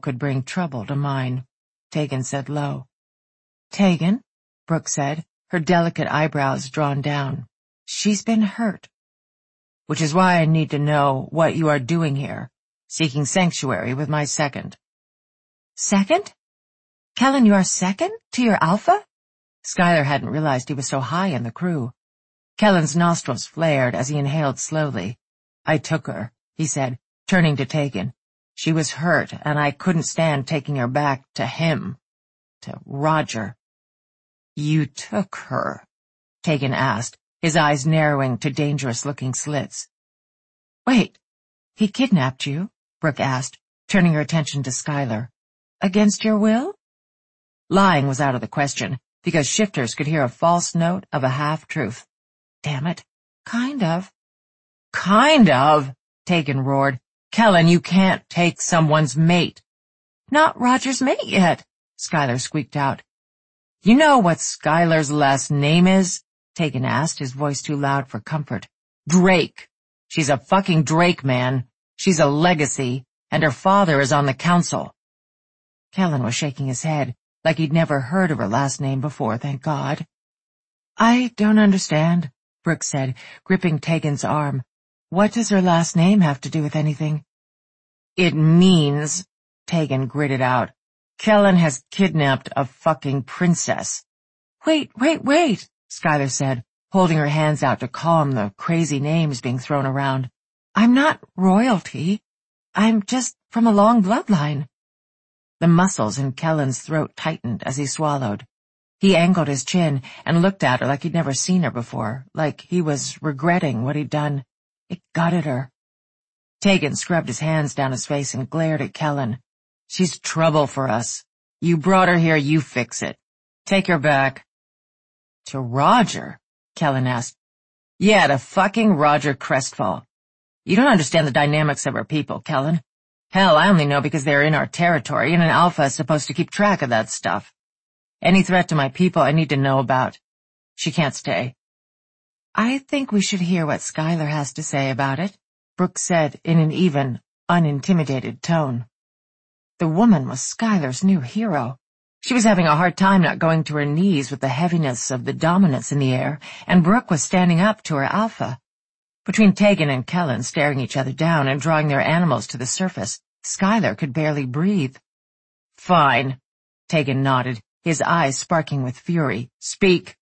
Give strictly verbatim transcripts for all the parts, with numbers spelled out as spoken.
could bring trouble to mine, Tegan said low. Tegan, Brooke said, her delicate eyebrows drawn down. She's been hurt. Which is why I need to know what you are doing here, seeking sanctuary with my second. Second? Kellen, you are second to your alpha? Skylar hadn't realized he was so high in the crew. Kellen's nostrils flared as he inhaled slowly. I took her, he said, turning to Tegan. She was hurt, and I couldn't stand taking her back to him, to Roger. You took her? Tegan asked, his eyes narrowing to dangerous-looking slits. Wait, he kidnapped you? Brooke asked, turning her attention to Skylar. Against your will? Lying was out of the question, because shifters could hear a false note of a half-truth. Damn it. Kind of. Kind of? Tegan roared. Kellen, you can't take someone's mate. Not Roger's mate yet, Skylar squeaked out. You know what Skylar's last name is? Tegan asked, his voice too loud for comfort. Drake. She's a fucking Drake, man. She's a legacy, and her father is on the council. Kellen was shaking his head, like he'd never heard of her last name before, thank God. I don't understand, Brooke said, gripping Tegan's arm. What does her last name have to do with anything? It means, Tegan gritted out, Kellen has kidnapped a fucking princess. Wait, wait, wait, Skylar said, holding her hands out to calm the crazy names being thrown around. I'm not royalty. I'm just from a long bloodline. The muscles in Kellen's throat tightened as he swallowed. He angled his chin and looked at her like he'd never seen her before, like he was regretting what he'd done. It gutted her. Tegan scrubbed his hands down his face and glared at Kellen. She's trouble for us. You brought her here, you fix it. Take her back. To Roger? Kellen asked. Yeah, to fucking Roger Crestfall. You don't understand the dynamics of our people, Kellen. Hell, I only know because they're in our territory, and an alpha is supposed to keep track of that stuff. Any threat to my people I need to know about. She can't stay. I think we should hear what Skylar has to say about it, Brooke said in an even, unintimidated tone. The woman was Skylar's new hero. She was having a hard time not going to her knees with the heaviness of the dominance in the air, and Brooke was standing up to her alpha. Between Tegan and Kellen staring each other down and drawing their animals to the surface, Skylar could barely breathe. Fine, Tegan nodded, his eyes sparking with fury. Speak.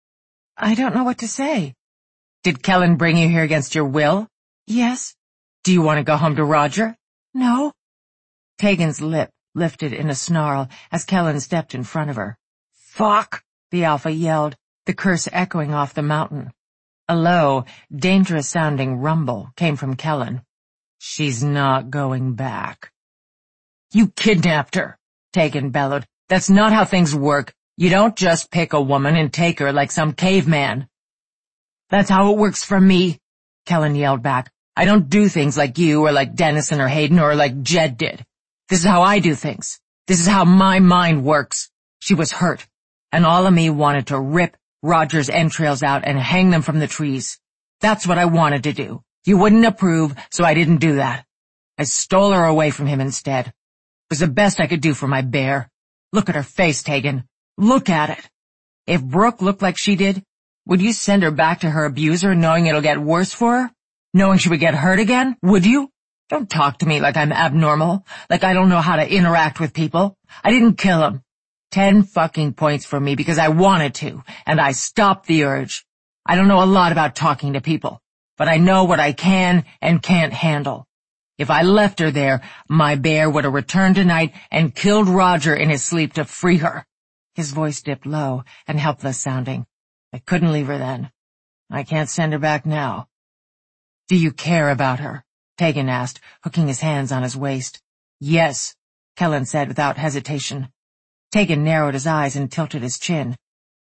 I don't know what to say. Did Kellen bring you here against your will? Yes. Do you want to go home to Roger? No. Tegan's lip lifted in a snarl as Kellen stepped in front of her. Fuck, the alpha yelled, the curse echoing off the mountain. A low, dangerous-sounding rumble came from Kellen. She's not going back. You kidnapped her, Tegan bellowed. That's not how things work. You don't just pick a woman and take her like some caveman. That's how it works for me, Kellen yelled back. I don't do things like you or like Dennison or Hayden or like Jed did. This is how I do things. This is how my mind works. She was hurt, and all of me wanted to rip Roger's entrails out and hang them from the trees. That's what I wanted to do. You wouldn't approve, so I didn't do that. I stole her away from him instead. It was the best I could do for my bear. Look at her face, Tegan. Look at it. If Brooke looked like she did, would you send her back to her abuser knowing it'll get worse for her? Knowing she would get hurt again? Would you? Don't talk to me like I'm abnormal, like I don't know how to interact with people. I didn't kill him. Ten fucking points for me because I wanted to, and I stopped the urge. I don't know a lot about talking to people, but I know what I can and can't handle. If I left her there, my bear would have returned tonight and killed Roger in his sleep to free her. His voice dipped low and helpless sounding. I couldn't leave her then. I can't send her back now. Do you care about her? Tegan asked, hooking his hands on his waist. Yes, Kellen said without hesitation. Tegan narrowed his eyes and tilted his chin.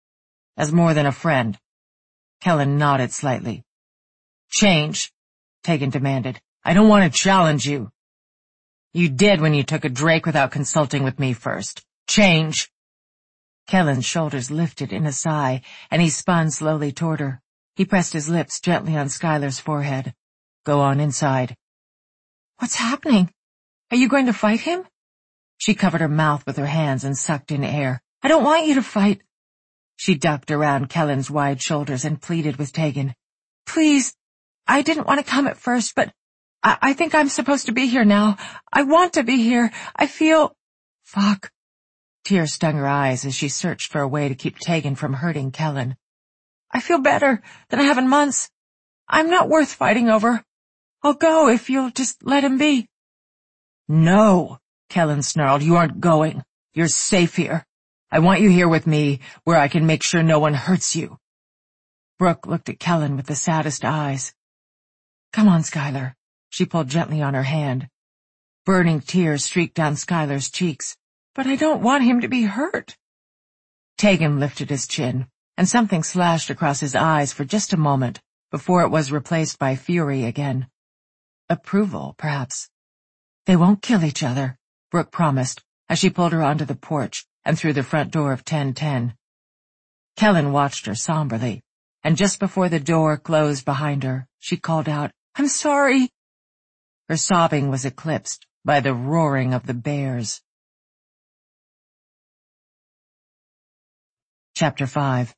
As more than a friend. Kellen nodded slightly. Change, Tegan demanded. I don't want to challenge you. You did when you took a Drake without consulting with me first. Change. Kellen's shoulders lifted in a sigh, and he spun slowly toward her. He pressed his lips gently on Skylar's forehead. Go on inside. What's happening? Are you going to fight him? She covered her mouth with her hands and sucked in air. I don't want you to fight. She ducked around Kellen's wide shoulders and pleaded with Tegan. Please, I didn't want to come at first, but I, I think I'm supposed to be here now. I want to be here. I feel... Fuck. Tears stung her eyes as she searched for a way to keep Tegan from hurting Kellen. I feel better than I have in months. I'm not worth fighting over. I'll go if you'll just let him be. No, Kellen snarled. You aren't going. You're safe here. I want you here with me, where I can make sure no one hurts you. Brooke looked at Kellen with the saddest eyes. Come on, Skylar. She pulled gently on her hand. Burning tears streaked down Skylar's cheeks. But I don't want him to be hurt. Tegan lifted his chin, and something slashed across his eyes for just a moment before it was replaced by fury again. Approval, perhaps. They won't kill each other, Brooke promised as she pulled her onto the porch and through the front door of ten ten. Kellen watched her somberly, and just before the door closed behind her, she called out, I'm sorry. Her sobbing was eclipsed by the roaring of the bears. Chapter five.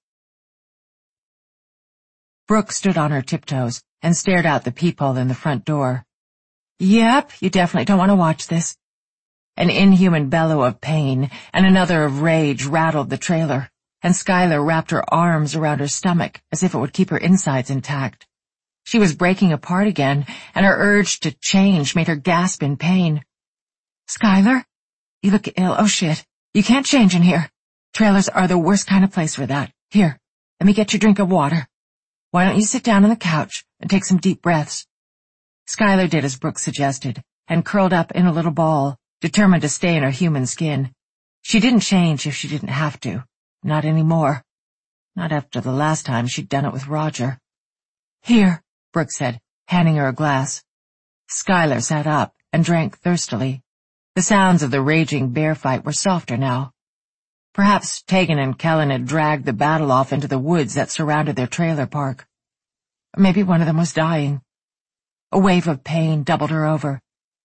Brooke stood on her tiptoes and stared out the peephole in the front door. Yep, you definitely don't want to watch this. An inhuman bellow of pain and another of rage rattled the trailer, and Skylar wrapped her arms around her stomach as if it would keep her insides intact. She was breaking apart again, and her urge to change made her gasp in pain. Skylar? You look ill. Oh shit. You can't change in here. Trailers are the worst kind of place for that. Here, let me get you a drink of water. Why don't you sit down on the couch and take some deep breaths? Skylar did as Brooke suggested, and curled up in a little ball, determined to stay in her human skin. She didn't change if she didn't have to. Not anymore. Not after the last time she'd done it with Roger. Here, Brooke said, handing her a glass. Skylar sat up and drank thirstily. The sounds of the raging bear fight were softer now. Perhaps Tegan and Kellen had dragged the battle off into the woods that surrounded their trailer park. Maybe one of them was dying. A wave of pain doubled her over.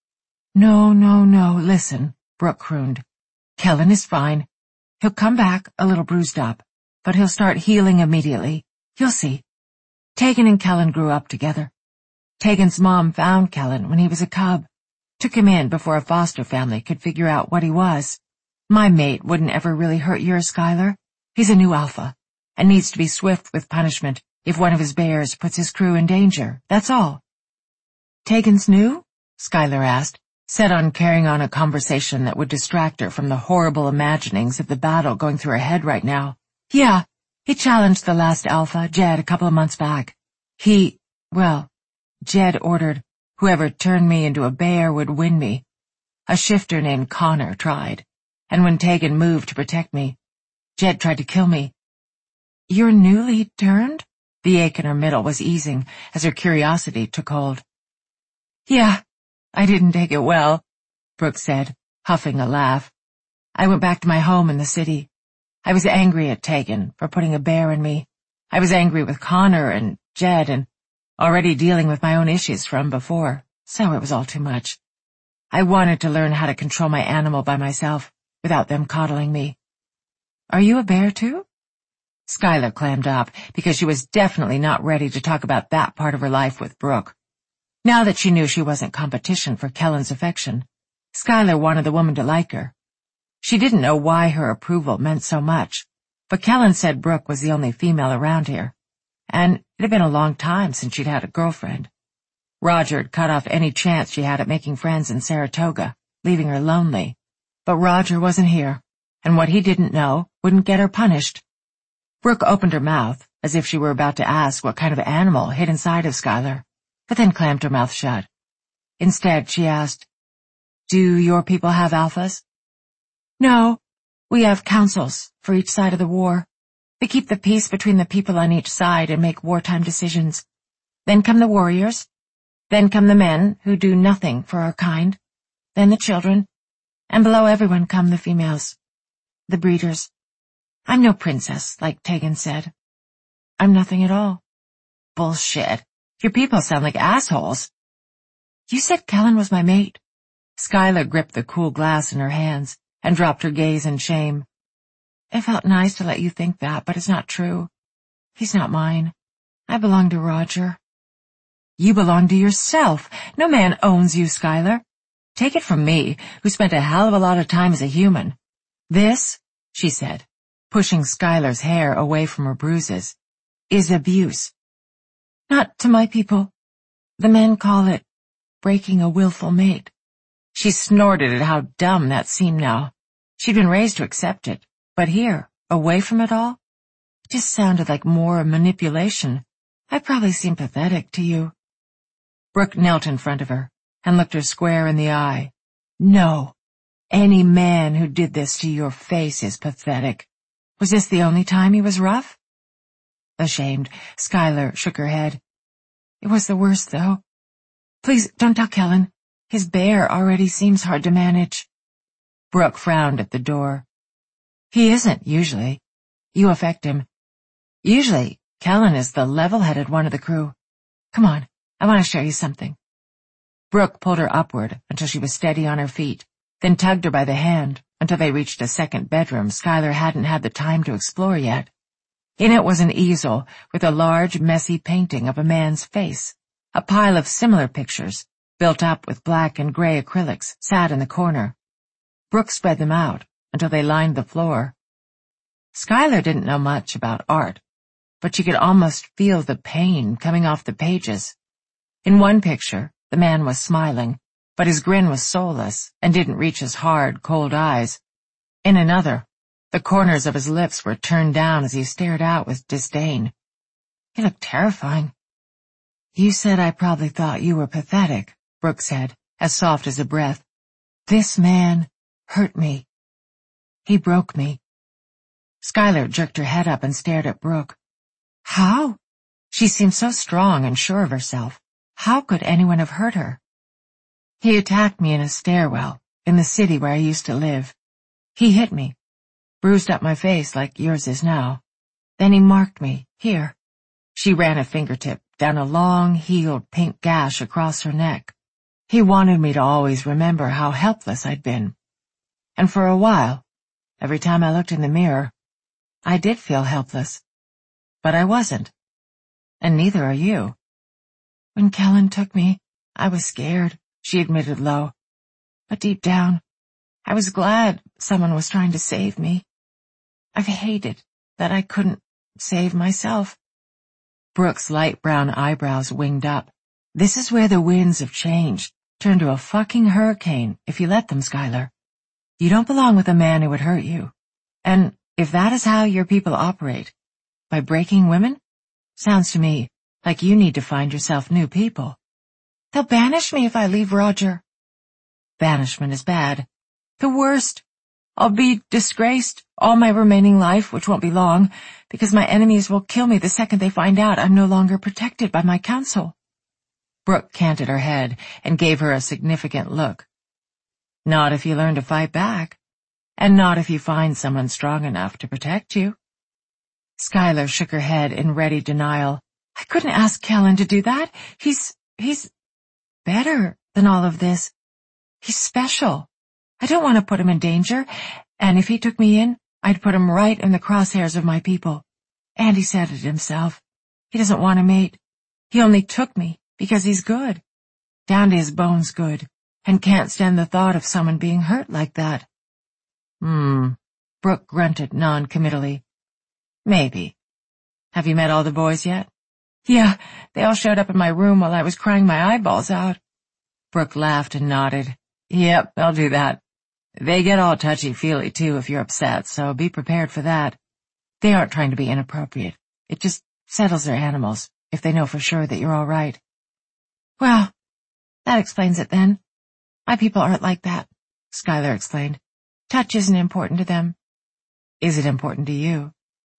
No, no, no, listen, Brooke crooned. Kellen is fine. He'll come back a little bruised up, but he'll start healing immediately. You'll see. Tegan and Kellen grew up together. Tegan's mom found Kellen when he was a cub, took him in before a foster family could figure out what he was. My mate wouldn't ever really hurt yours, Skylar. He's a new alpha, and needs to be swift with punishment if one of his bears puts his crew in danger, that's all. Tegan's new? Skylar asked, set on carrying on a conversation that would distract her from the horrible imaginings of the battle going through her head right now. Yeah, he challenged the last alpha, Jed, a couple of months back. He, well, Jed ordered whoever turned me into a bear would win me. A shifter named Connor tried, and when Tegan moved to protect me, Jed tried to kill me. You're newly turned? The ache in her middle was easing as her curiosity took hold. Yeah, I didn't take it well, Brooke said, huffing a laugh. I went back to my home in the city. I was angry at Tegan for putting a bear in me. I was angry with Connor and Jed and already dealing with my own issues from before, so it was all too much. I wanted to learn how to control my animal by myself without them coddling me. Are you a bear too? Skylar clammed up because she was definitely not ready to talk about that part of her life with Brooke. Now that she knew she wasn't competition for Kellen's affection, Skylar wanted the woman to like her. She didn't know why her approval meant so much, but Kellen said Brooke was the only female around here, and it had been a long time since she'd had a girlfriend. Roger had cut off any chance she had at making friends in Saratoga, leaving her lonely. But Roger wasn't here, and what he didn't know wouldn't get her punished. Brooke opened her mouth, as if she were about to ask what kind of animal hid inside of Skylar, but then clamped her mouth shut. Instead, she asked, Do your people have alphas? No, we have councils for each side of the war. They keep the peace between the people on each side and make wartime decisions. Then come the warriors. Then come the men who do nothing for our kind. Then the children. And below everyone come the females. The breeders. I'm no princess, like Tegan said. I'm nothing at all. Bullshit. Your people sound like assholes. You said Kellen was my mate. Skylar gripped the cool glass in her hands and dropped her gaze in shame. It felt nice to let you think that, but it's not true. He's not mine. I belong to Roger. You belong to yourself. No man owns you, Skylar. Take it from me, who spent a hell of a lot of time as a human. This, she said, pushing Skylar's hair away from her bruises, is abuse. Not to my people. The men call it breaking a willful mate. She snorted at how dumb that seemed now. She'd been raised to accept it, but here, away from it all, it just sounded like more manipulation. I probably seem pathetic to you. Brooke knelt in front of her and looked her square in the eye. No, any man who did this to your face is pathetic. Was this the only time he was rough? Ashamed, Skylar shook her head. It was the worst, though. Please don't tell Kellen. His bear already seems hard to manage. Brooke frowned at the door. He isn't, usually. You affect him. Usually, Kellen is the level-headed one of the crew. Come on, I want to show you something. Brooke pulled her upward until she was steady on her feet, then tugged her by the hand until they reached a second bedroom Skylar hadn't had the time to explore yet. In it was an easel with a large, messy painting of a man's face. A pile of similar pictures, built up with black and gray acrylics, sat in the corner. Brooke spread them out until they lined the floor. Skylar didn't know much about art, but she could almost feel the pain coming off the pages. In one picture, the man was smiling, but his grin was soulless and didn't reach his hard, cold eyes. In another, the corners of his lips were turned down as he stared out with disdain. He looked terrifying. You said I probably thought you were pathetic, Brooke said, as soft as a breath. This man hurt me. He broke me. Skylar jerked her head up and stared at Brooke. How? She seemed so strong and sure of herself. How could anyone have hurt her? He attacked me in a stairwell, in the city where I used to live. He hit me, bruised up my face like yours is now. Then he marked me, here. She ran a fingertip down a long, healed pink gash across her neck. He wanted me to always remember how helpless I'd been. And for a while, every time I looked in the mirror, I did feel helpless. But I wasn't. And neither are you. When Kellen took me, I was scared, she admitted low. But deep down, I was glad someone was trying to save me. I've hated that I couldn't save myself. Brooke's light brown eyebrows winged up. This is where the winds of change turn to a fucking hurricane if you let them, Skylar. You don't belong with a man who would hurt you. And if that is how your people operate, by breaking women, sounds to me like you need to find yourself new people. They'll banish me if I leave Roger. Banishment is bad. The worst. I'll be disgraced all my remaining life, which won't be long, because my enemies will kill me the second they find out I'm no longer protected by my council. Brooke canted her head and gave her a significant look. Not if you learn to fight back, and not if you find someone strong enough to protect you. Skylar shook her head in ready denial. I couldn't ask Kellen to do that. He's, he's better than all of this. He's special. I don't want to put him in danger, and if he took me in, I'd put him right in the crosshairs of my people. And he said it himself. He doesn't want a mate. He only took me because he's good. Down to his bones good, and can't stand the thought of someone being hurt like that. Hmm, Brooke grunted non-committally. Maybe. Have you met all the boys yet? Yeah, they all showed up in my room while I was crying my eyeballs out. Brooke laughed and nodded. Yep, I'll do that. They get all touchy-feely, too, if you're upset, so be prepared for that. They aren't trying to be inappropriate. It just settles their animals, if they know for sure that you're all right. Well, that explains it then. My people aren't like that, Skylar explained. Touch isn't important to them. Is it important to you?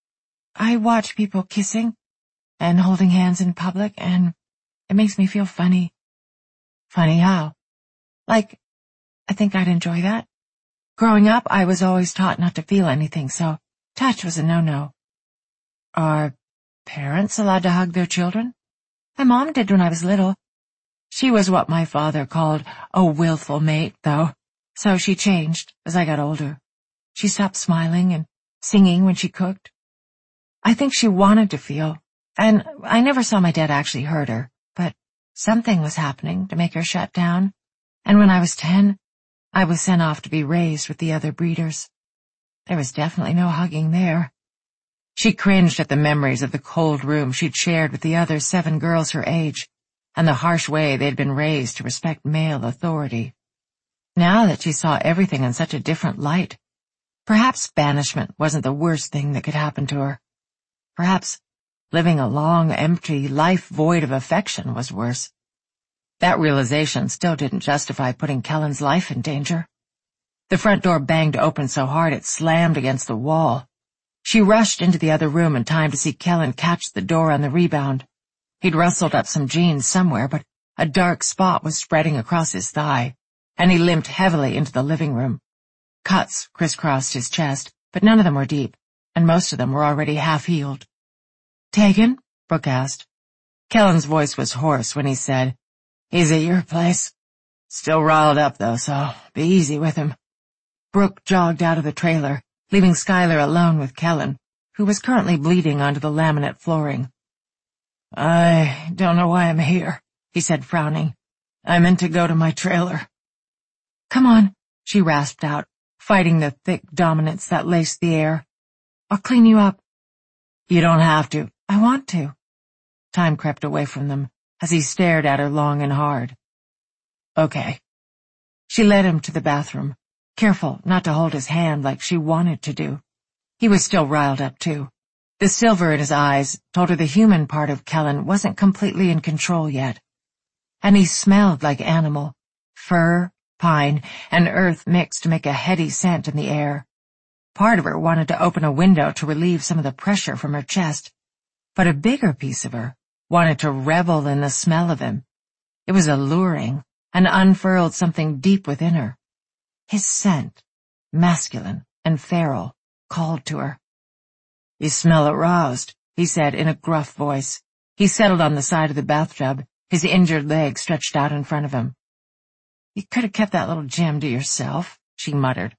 I watch people kissing and holding hands in public, and it makes me feel funny. Funny how? Like, I think I'd enjoy that. Growing up, I was always taught not to feel anything, so touch was a no-no. Are parents allowed to hug their children? My mom did when I was little. She was what my father called a willful mate, though, so she changed as I got older. She stopped smiling and singing when she cooked. I think she wanted to feel, and I never saw my dad actually hurt her, but something was happening to make her shut down, and when I was ten, I was sent off to be raised with the other breeders. There was definitely no hugging there. She cringed at the memories of the cold room she'd shared with the other seven girls her age, and the harsh way they'd been raised to respect male authority. Now that she saw everything in such a different light, perhaps banishment wasn't the worst thing that could happen to her. Perhaps living a long, empty life void of affection was worse. That realization still didn't justify putting Kellen's life in danger. The front door banged open so hard it slammed against the wall. She rushed into the other room in time to see Kellen catch the door on the rebound. He'd rustled up some jeans somewhere, but a dark spot was spreading across his thigh, and he limped heavily into the living room. Cuts crisscrossed his chest, but none of them were deep, and most of them were already half-healed. "Tegan?" Brooke asked. Kellen's voice was hoarse when he said, "He's at your place. Still riled up, though, so be easy with him." Brooke jogged out of the trailer, leaving Skylar alone with Kellen, who was currently bleeding onto the laminate flooring. "I don't know why I'm here," he said, frowning. "I meant to go to my trailer." "Come on," she rasped out, fighting the thick dominance that laced the air. "I'll clean you up." "You don't have to." "I want to." Time crept away from them as he stared at her long and hard. "Okay." She led him to the bathroom, careful not to hold his hand like she wanted to do. He was still riled up, too. The silver in his eyes told her the human part of Kellen wasn't completely in control yet. And he smelled like animal, fur, pine, and earth mixed to make a heady scent in the air. Part of her wanted to open a window to relieve some of the pressure from her chest, but a bigger piece of her wanted to revel in the smell of him. It was alluring and unfurled something deep within her. His scent, masculine and feral, called to her. "You smell aroused," he said in a gruff voice. He settled on the side of the bathtub, his injured leg stretched out in front of him. "You could have kept that little gem to yourself," she muttered.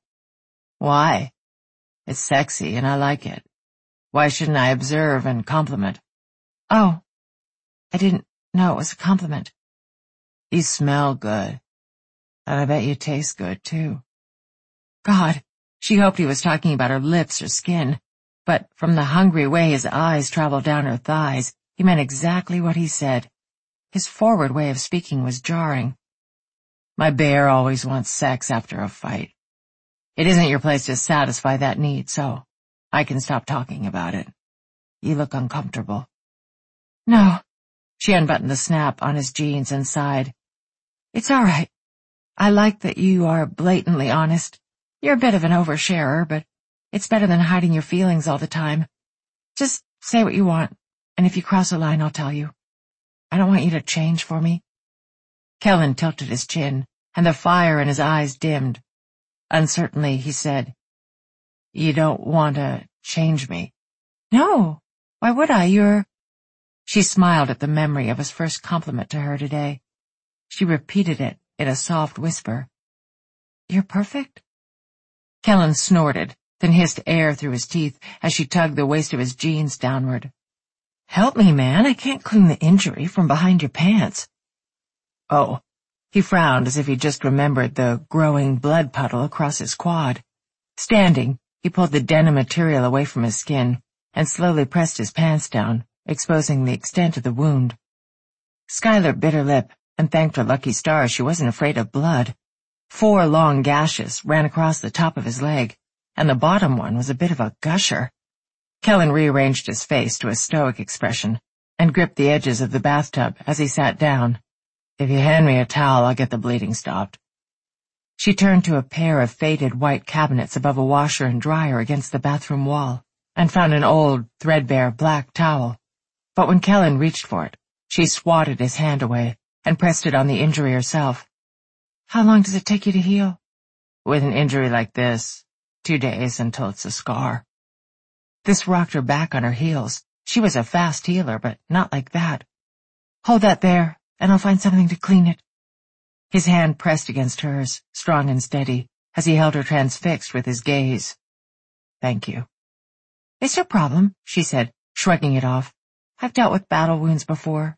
"Why? It's sexy and I like it. Why shouldn't I observe and compliment?" "Oh, I didn't know it was a compliment." "You smell good. And I bet you taste good, too." God, she hoped he was talking about her lips or skin, but from the hungry way his eyes traveled down her thighs, he meant exactly what he said. His forward way of speaking was jarring. "My bear always wants sex after a fight. It isn't your place to satisfy that need, so I can stop talking about it. You look uncomfortable." "No." She unbuttoned the snap on his jeans and sighed. "It's all right. I like that you are blatantly honest. You're a bit of an oversharer, but it's better than hiding your feelings all the time. Just say what you want, and if you cross a line, I'll tell you. I don't want you to change for me." Kellen tilted his chin, and the fire in his eyes dimmed. Uncertainly, he said, "You don't want to change me?" "No. Why would I? You're—" She smiled at the memory of his first compliment to her today. She repeated it in a soft whisper. "You're perfect?" Kellen snorted, then hissed air through his teeth as she tugged the waist of his jeans downward. "Help me, man. I can't clean the injury from behind your pants." "Oh." He frowned as if he just remembered the growing blood puddle across his quad. Standing, he pulled the denim material away from his skin and slowly pressed his pants down, exposing the extent of the wound. Skylar bit her lip and thanked her lucky stars she wasn't afraid of blood. Four long gashes ran across the top of his leg, and the bottom one was a bit of a gusher. Kellen rearranged his face to a stoic expression and gripped the edges of the bathtub as he sat down. "If you hand me a towel, I'll get the bleeding stopped." She turned to a pair of faded white cabinets above a washer and dryer against the bathroom wall and found an old, threadbare black towel. But when Kellen reached for it, she swatted his hand away and pressed it on the injury herself. "How long does it take you to heal?" "With an injury like this, two days until it's a scar." This rocked her back on her heels. She was a fast healer, but not like that. "Hold that there," and I'll find something to clean it. His hand pressed against hers, strong and steady, as he held her transfixed with his gaze. Thank you. It's no problem, she said, shrugging it off. I've dealt with battle wounds before.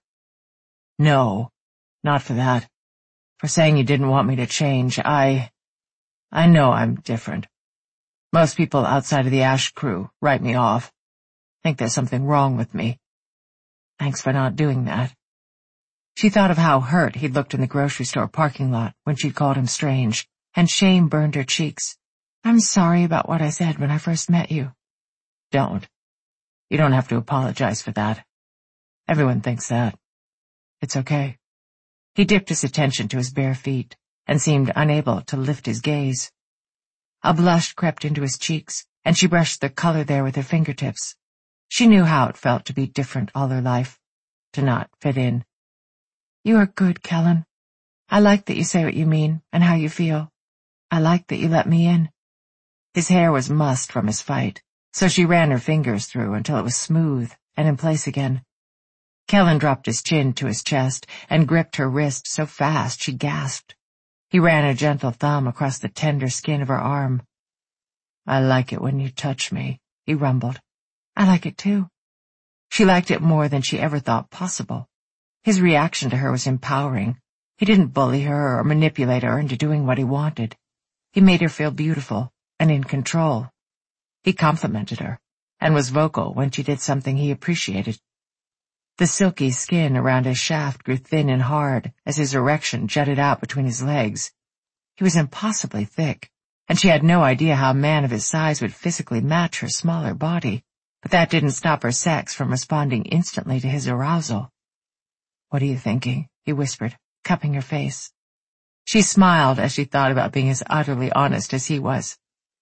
No, not for that. For saying you didn't want me to change, I... I know I'm different. Most people outside of the Ash crew write me off. Think there's something wrong with me. Thanks for not doing that. She thought of how hurt he'd looked in the grocery store parking lot when she'd called him strange, and shame burned her cheeks. I'm sorry about what I said when I first met you. Don't. You don't have to apologize for that. Everyone thinks that. It's okay. He dipped his attention to his bare feet and seemed unable to lift his gaze. A blush crept into his cheeks, and she brushed the color there with her fingertips. She knew how it felt to be different all her life, to not fit in. You are good, Kellen. I like that you say what you mean and how you feel. I like that you let me in. His hair was mussed from his fight, so she ran her fingers through until it was smooth and in place again. Kellen dropped his chin to his chest and gripped her wrist so fast she gasped. He ran a gentle thumb across the tender skin of her arm. I like it when you touch me, he rumbled. I like it too. She liked it more than she ever thought possible. His reaction to her was empowering. He didn't bully her or manipulate her into doing what he wanted. He made her feel beautiful and in control. He complimented her and was vocal when she did something he appreciated. The silky skin around his shaft grew thin and hard as his erection jutted out between his legs. He was impossibly thick, and she had no idea how a man of his size would physically match her smaller body, but that didn't stop her sex from responding instantly to his arousal. What are you thinking? He whispered, cupping her face. She smiled as she thought about being as utterly honest as he was.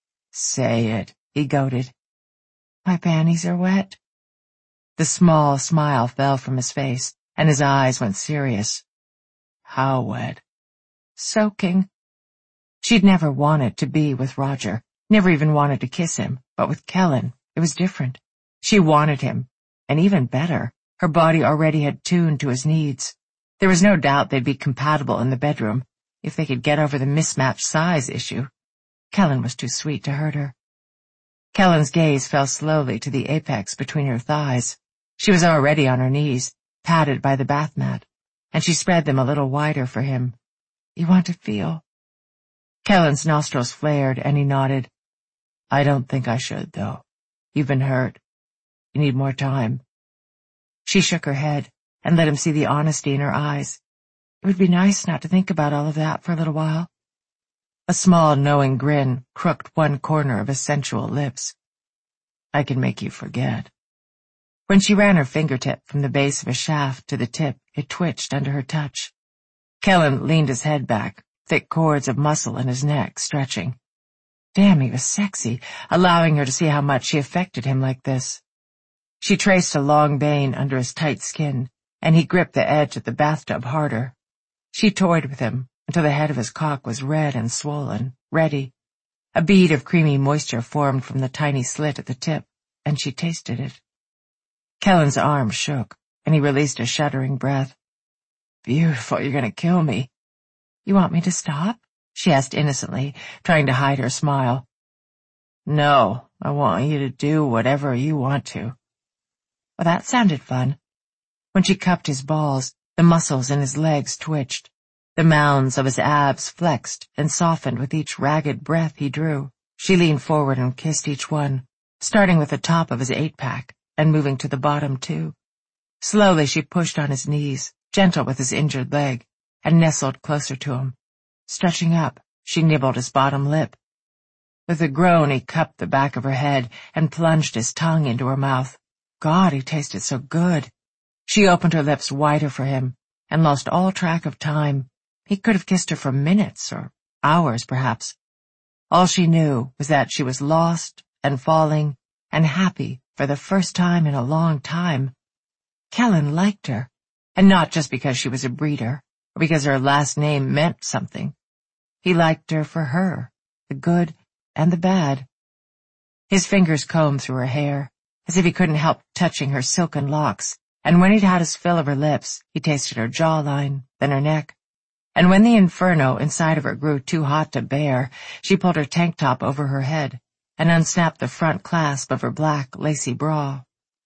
Say it, he goaded. My panties are wet. The small smile fell from his face, and his eyes went serious. How wet? Soaking. She'd never wanted to be with Roger, never even wanted to kiss him, but with Kellen, it was different. She wanted him, and even better, her body already had tuned to his needs. There was no doubt they'd be compatible in the bedroom, if they could get over the mismatched size issue. Kellen was too sweet to hurt her. Kellen's gaze fell slowly to the apex between her thighs. She was already on her knees, padded by the bath mat, and she spread them a little wider for him. You want to feel? Kellen's nostrils flared, and he nodded. I don't think I should, though. You've been hurt. You need more time. She shook her head and let him see the honesty in her eyes. It would be nice not to think about all of that for a little while. A small, knowing grin crooked one corner of his sensual lips. I can make you forget. When she ran her fingertip from the base of his shaft to the tip, it twitched under her touch. Kellen leaned his head back, thick cords of muscle in his neck stretching. Damn, he was sexy, allowing her to see how much she affected him like this. She traced a long vein under his tight skin, and he gripped the edge of the bathtub harder. She toyed with him until the head of his cock was red and swollen, ready. A bead of creamy moisture formed from the tiny slit at the tip, and she tasted it. Kellen's arm shook, and he released a shuddering breath. Beautiful, you're gonna kill me. You want me to stop? She asked innocently, trying to hide her smile. No, I want you to do whatever you want to. Well, that sounded fun. When she cupped his balls, the muscles in his legs twitched. The mounds of his abs flexed and softened with each ragged breath he drew. She leaned forward and kissed each one, starting with the top of his eight-pack and moving to the bottom too. Slowly she pushed on his knees, gentle with his injured leg, and nestled closer to him. Stretching up, she nibbled his bottom lip. With a groan he cupped the back of her head and plunged his tongue into her mouth. God, he tasted so good. She opened her lips wider for him and lost all track of time. He could have kissed her for minutes or hours, perhaps. All she knew was that she was lost and falling and happy for the first time in a long time. Kellen liked her, and not just because she was a breeder or because her last name meant something. He liked her for her, the good and the bad. His fingers combed through her hair, as if he couldn't help touching her silken locks and when he'd had his fill of her lips, he tasted her jawline, then her neck. And when the inferno inside of her grew too hot to bear, she pulled her tank top over her head and unsnapped the front clasp of her black, lacy bra.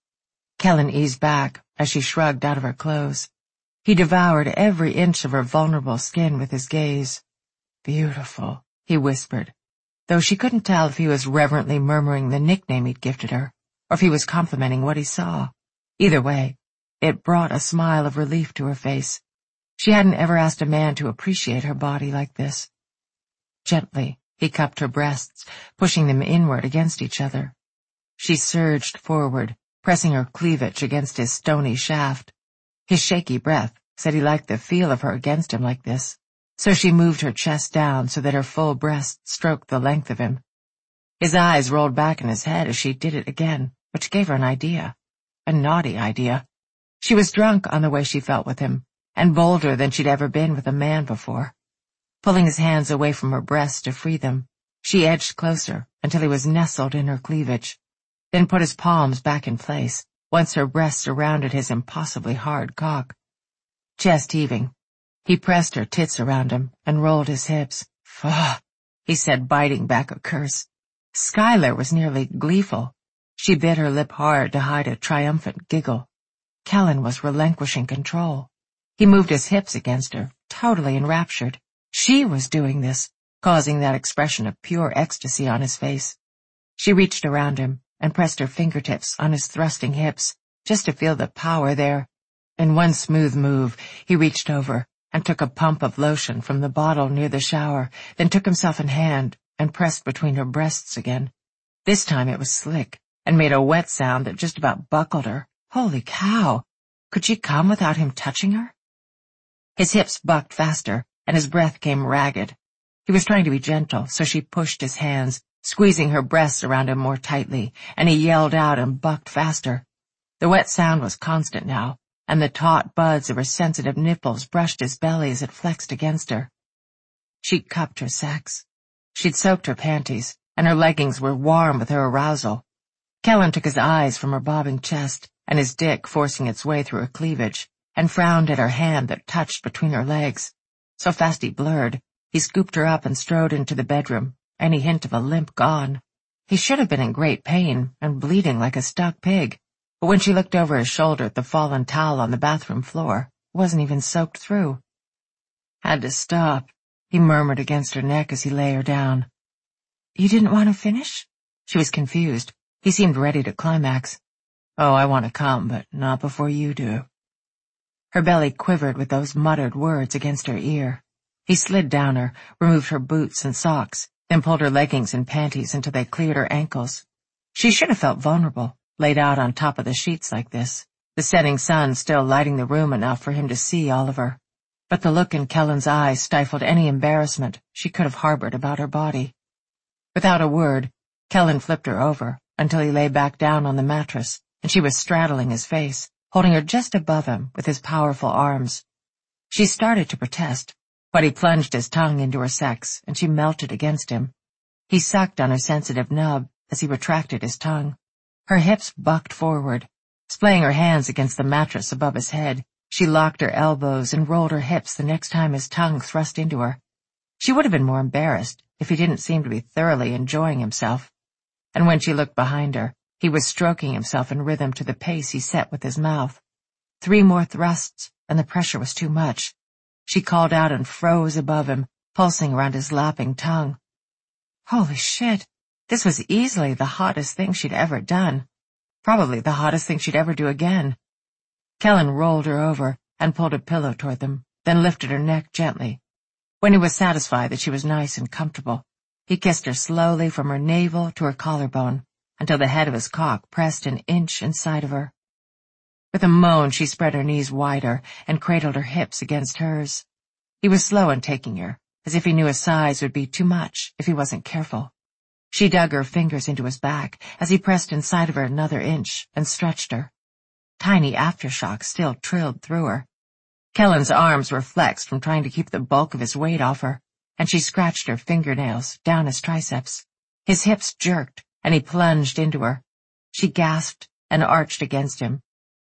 Kellen eased back as she shrugged out of her clothes. He devoured every inch of her vulnerable skin with his gaze. Beautiful, he whispered, though she couldn't tell if he was reverently murmuring the nickname he'd gifted her, or if he was complimenting what he saw. Either way, it brought a smile of relief to her face. She hadn't ever asked a man to appreciate her body like this. Gently, he cupped her breasts, pushing them inward against each other. She surged forward, pressing her cleavage against his stony shaft. His shaky breath said he liked the feel of her against him like this, so she moved her chest down so that her full breast stroked the length of him. His eyes rolled back in his head as she did it again, which gave her an idea. A naughty idea. She was drunk on the way she felt with him, and bolder than she'd ever been with a man before. Pulling his hands away from her breasts to free them, she edged closer until he was nestled in her cleavage, then put his palms back in place, once her breasts surrounded his impossibly hard cock. Chest heaving, he pressed her tits around him and rolled his hips. Pfft, he said, biting back a curse. Skylar was nearly gleeful. She bit her lip hard to hide a triumphant giggle. Kellen was relinquishing control. He moved his hips against her, totally enraptured. She was doing this, causing that expression of pure ecstasy on his face. She reached around him and pressed her fingertips on his thrusting hips, just to feel the power there. In one smooth move, he reached over and took a pump of lotion from the bottle near the shower, then took himself in hand and pressed between her breasts again. This time it was slick and made a wet sound that just about buckled her. Holy cow! Could she come without him touching her? His hips bucked faster, and his breath came ragged. He was trying to be gentle, so she pushed his hands, squeezing her breasts around him more tightly, and he yelled out and bucked faster. The wet sound was constant now, and the taut buds of her sensitive nipples brushed his belly as it flexed against her. She cupped her sex. She'd soaked her panties, and her leggings were warm with her arousal. Kellen took his eyes from her bobbing chest, and his dick forcing its way through her cleavage, and frowned at her hand that touched between her legs. So fast he blurred, he scooped her up and strode into the bedroom, any hint of a limp gone. He should have been in great pain and bleeding like a stuck pig, but when she looked over his shoulder at the fallen towel on the bathroom floor, it wasn't even soaked through. Had to stop, he murmured against her neck as he lay her down. You didn't want to finish? She was confused. He seemed ready to climax. Oh, I want to come, but not before you do. Her belly quivered with those muttered words against her ear. He slid down her, removed her boots and socks, then pulled her leggings and panties until they cleared her ankles. She should have felt vulnerable, laid out on top of the sheets like this, the setting sun still lighting the room enough for him to see all of her. But the look in Kellen's eyes stifled any embarrassment she could have harbored about her body. Without a word, Kellen flipped her over until he lay back down on the mattress, and she was straddling his face, holding her just above him with his powerful arms. She started to protest, but he plunged his tongue into her sex, and she melted against him. He sucked on her sensitive nub as he retracted his tongue. Her hips bucked forward. Splaying her hands against the mattress above his head, she locked her elbows and rolled her hips the next time his tongue thrust into her. She would have been more embarrassed if he didn't seem to be thoroughly enjoying himself. And when she looked behind her, he was stroking himself in rhythm to the pace he set with his mouth. Three more thrusts, and the pressure was too much. She called out and froze above him, pulsing around his lapping tongue. Holy shit, this was easily the hottest thing she'd ever done. Probably the hottest thing she'd ever do again. Kellen rolled her over and pulled a pillow toward them, then lifted her neck gently. When he was satisfied that she was nice and comfortable, he kissed her slowly from her navel to her collarbone, until the head of his cock pressed an inch inside of her. With a moan, she spread her knees wider and cradled her hips against hers. He was slow in taking her, as if he knew a size would be too much if he wasn't careful. She dug her fingers into his back as he pressed inside of her another inch and stretched her. Tiny aftershocks still trilled through her. Kellen's arms were flexed from trying to keep the bulk of his weight off her, and she scratched her fingernails down his triceps. His hips jerked, and he plunged into her. She gasped and arched against him.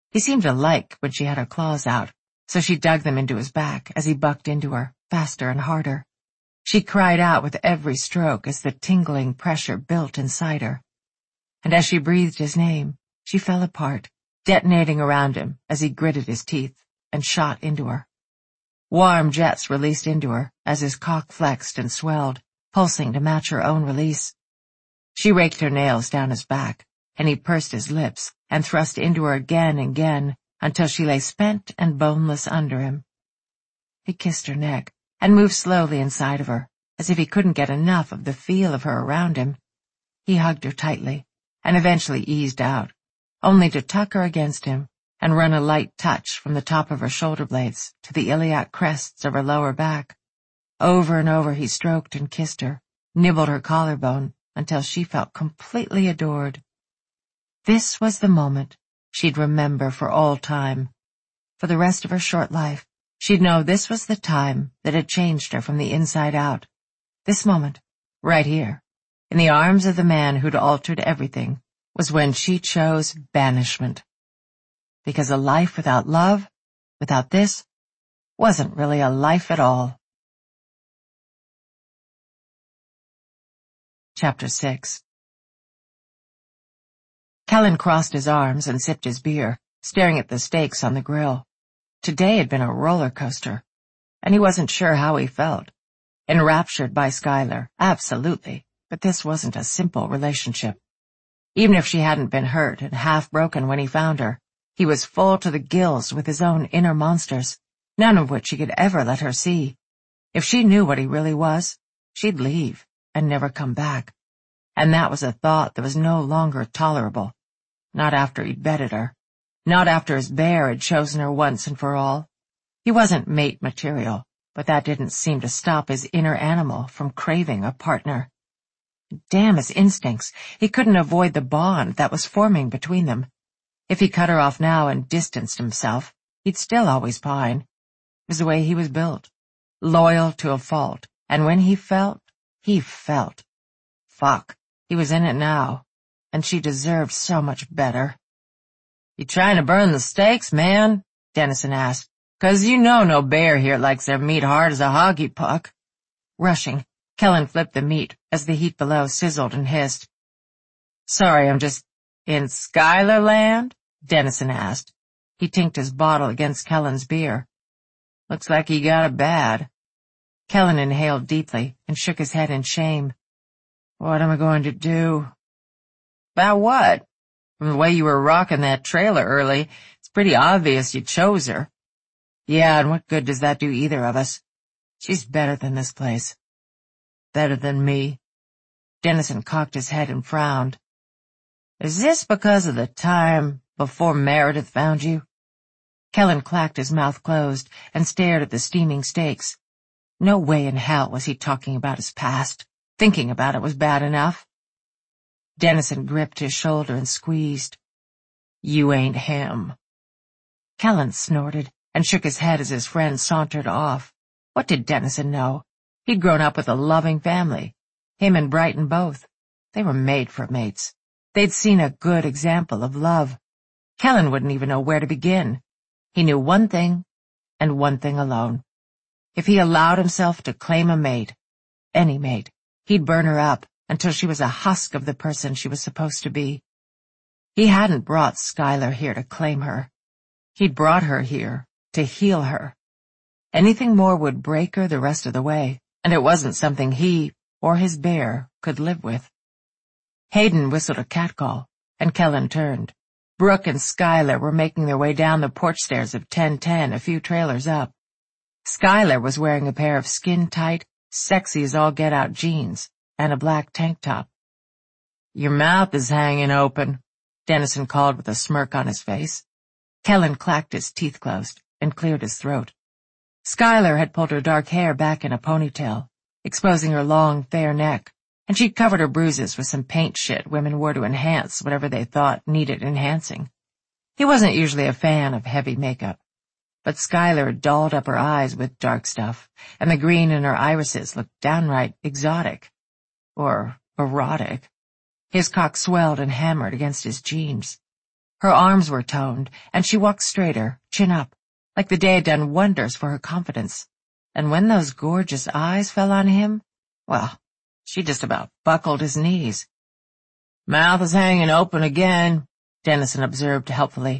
He seemed to like when she had her claws out, so she dug them into his back as he bucked into her, faster and harder. She cried out with every stroke as the tingling pressure built inside her. And as she breathed his name, she fell apart, detonating around him as he gritted his teeth and shot into her. Warm jets released into her as his cock flexed and swelled, pulsing to match her own release. She raked her nails down his back, and he pursed his lips and thrust into her again and again until she lay spent and boneless under him. He kissed her neck and moved slowly inside of her, as if he couldn't get enough of the feel of her around him. He hugged her tightly and eventually eased out, only to tuck her against him and run a light touch from the top of her shoulder blades to the iliac crests of her lower back. Over and over he stroked and kissed her, nibbled her collarbone until she felt completely adored. This was the moment she'd remember for all time. For the rest of her short life, she'd know this was the time that had changed her from the inside out. This moment, right here, in the arms of the man who'd altered everything, was when she chose banishment. Because a life without love, without this, wasn't really a life at all. Chapter six. Kellen crossed his arms and sipped his beer, staring at the steaks on the grill. Today had been a roller coaster, and he wasn't sure how he felt. Enraptured by Skylar, absolutely, but this wasn't a simple relationship. Even if she hadn't been hurt and half broken when he found her, he was full to the gills with his own inner monsters, none of which he could ever let her see. If she knew what he really was, she'd leave and never come back. And that was a thought that was no longer tolerable. Not after he'd betted her. Not after his bear had chosen her once and for all. He wasn't mate material, but that didn't seem to stop his inner animal from craving a partner. Damn his instincts, he couldn't avoid the bond that was forming between them. If he cut her off now and distanced himself, he'd still always pine. It was the way he was built. Loyal to a fault, and when he felt, he felt. Fuck, he was in it now, and she deserved so much better. "You trying to burn the steaks, man?" Dennison asked. "'Cause you know no bear here likes their meat hard as a hoggy puck." Rushing, Kellen flipped the meat as the heat below sizzled and hissed. "Sorry, I'm just in Skylar land?" Dennison asked. He tinked his bottle against Kellen's beer. "Looks like he got it bad." Kellen inhaled deeply and shook his head in shame. "What am I going to do?" "About what? From the way you were rocking that trailer early, it's pretty obvious you chose her." "Yeah, and what good does that do either of us? She's better than this place." "Better than me?" Dennison cocked his head and frowned. "Is this because of the time before Meredith found you?" Kellen clacked his mouth closed and stared at the steaming steaks. No way in hell was he talking about his past. Thinking about it was bad enough. Dennison gripped his shoulder and squeezed. "You ain't him." Kellen snorted and shook his head as his friend sauntered off. What did Dennison know? He'd grown up with a loving family. Him and Brighton both. They were made for mates. They'd seen a good example of love. Kellen wouldn't even know where to begin. He knew one thing, and one thing alone. If he allowed himself to claim a mate, any mate, he'd burn her up until she was a husk of the person she was supposed to be. He hadn't brought Skylar here to claim her. He'd brought her here to heal her. Anything more would break her the rest of the way, and it wasn't something he or his bear could live with. Hayden whistled a catcall, and Kellen turned. Brooke and Skylar were making their way down the porch stairs of ten ten, a few trailers up. Skylar was wearing a pair of skin-tight, sexy-as-all-get-out jeans and a black tank top. "Your mouth is hanging open," Dennison called with a smirk on his face. Kellen clacked his teeth closed and cleared his throat. Skylar had pulled her dark hair back in a ponytail, exposing her long, fair neck, and she'd covered her bruises with some paint shit women wore to enhance whatever they thought needed enhancing. He wasn't usually a fan of heavy makeup, but Skylar dolled up her eyes with dark stuff, and the green in her irises looked downright exotic. Or erotic. His cock swelled and hammered against his jeans. Her arms were toned, and she walked straighter, chin up, like the day had done wonders for her confidence. And when those gorgeous eyes fell on him, well, she just about buckled his knees. "Mouth is hanging open again," Dennison observed helpfully.